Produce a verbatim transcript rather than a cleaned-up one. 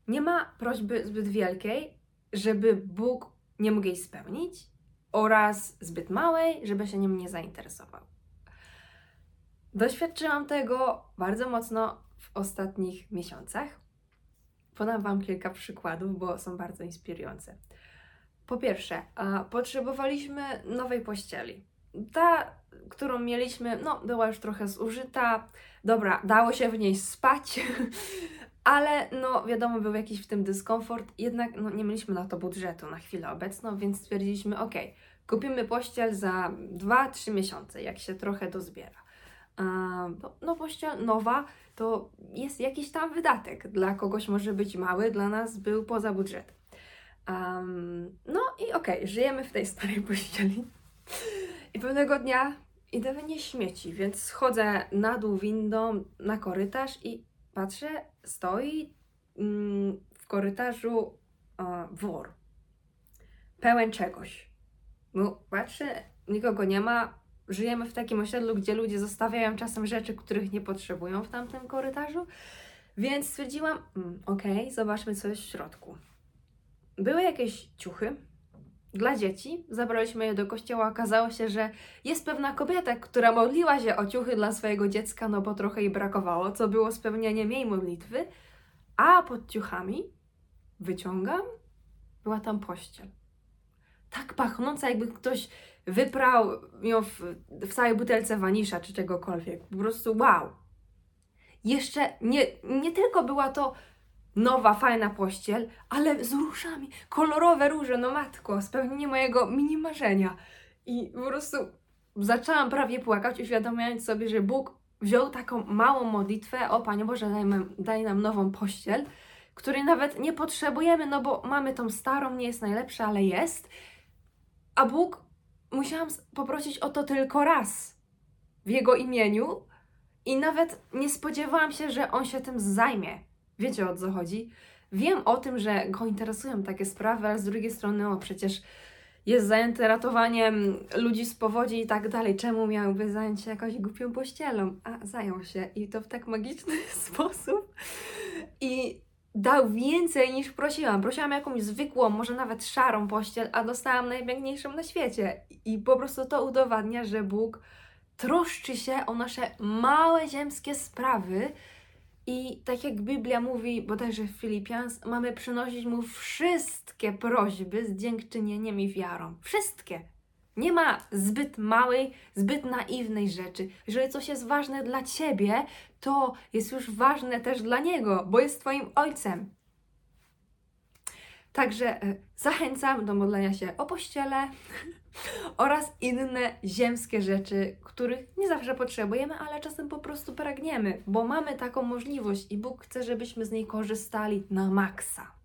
nie ma prośby zbyt wielkiej, żeby Bóg nie mógł jej spełnić, oraz zbyt małej, żeby się nim nie zainteresował. Doświadczyłam tego bardzo mocno w ostatnich miesiącach. Podam Wam kilka przykładów, bo są bardzo inspirujące. Po pierwsze, a, potrzebowaliśmy nowej pościeli. Ta, którą mieliśmy, no, była już trochę zużyta. Dobra, dało się w niej spać, ale no, wiadomo, był jakiś w tym dyskomfort. Jednak no, nie mieliśmy na to budżetu na chwilę obecną, więc stwierdziliśmy, ok, kupimy pościel za dwa trzy miesiące, jak się trochę dozbiera. No, no pościel nowa to jest jakiś tam wydatek. Dla kogoś może być mały, dla nas był poza budżetem. Um, no i okej, okay, żyjemy w tej starej pościeli. I pewnego dnia idę wynieść śmieci, więc schodzę na dół windą na korytarz i patrzę, stoi mm, w korytarzu uh, wór. Pełen czegoś. No, patrzę, nikogo nie ma. Żyjemy w takim osiedlu, gdzie ludzie zostawiają czasem rzeczy, których nie potrzebują w tamtym korytarzu, więc stwierdziłam, mm, okej, okay, zobaczmy co jest w środku. Były jakieś ciuchy dla dzieci, zabraliśmy je do kościoła, okazało się, że jest pewna kobieta, która modliła się o ciuchy dla swojego dziecka, no bo trochę jej brakowało, co było spełnieniem jej modlitwy, a pod ciuchami wyciągam, była tam pościel. Tak pachnąca, jakby ktoś wyprał ją w, w całej butelce wanisza czy czegokolwiek. Po prostu wow. Jeszcze nie, nie tylko była to nowa, fajna pościel, ale z różami. Kolorowe róże, no matko, spełnienie mojego mini marzenia. I po prostu zaczęłam prawie płakać, uświadamiając sobie, że Bóg wziął taką małą modlitwę, o Panie Boże, daj nam, daj nam nową pościel, której nawet nie potrzebujemy, no bo mamy tą starą, nie jest najlepsza, ale jest. A Bóg, musiałam poprosić o to tylko raz w Jego imieniu i nawet nie spodziewałam się, że On się tym zajmie. Wiecie, o co chodzi? Wiem o tym, że Go interesują takie sprawy, ale z drugiej strony, o przecież jest zajęty ratowaniem ludzi z powodzi i tak dalej. Czemu miałby zająć się jakąś głupią pościelą? A zajął się i to w tak magiczny sposób. I dał więcej niż prosiłam. Prosiłam jakąś zwykłą, może nawet szarą pościel, a dostałam najpiękniejszą na świecie. I po prostu to udowadnia, że Bóg troszczy się o nasze małe ziemskie sprawy i tak jak Biblia mówi, bodajże w Filipians, mamy przynosić Mu wszystkie prośby z dziękczynieniem i wiarą. Wszystkie. Nie ma zbyt małej, zbyt naiwnej rzeczy. Jeżeli coś jest ważne dla Ciebie, to jest już ważne też dla Niego, bo jest Twoim Ojcem. Także e, zachęcam do modlenia się o pościele oraz inne ziemskie rzeczy, których nie zawsze potrzebujemy, ale czasem po prostu pragniemy, bo mamy taką możliwość i Bóg chce, żebyśmy z niej korzystali na maksa.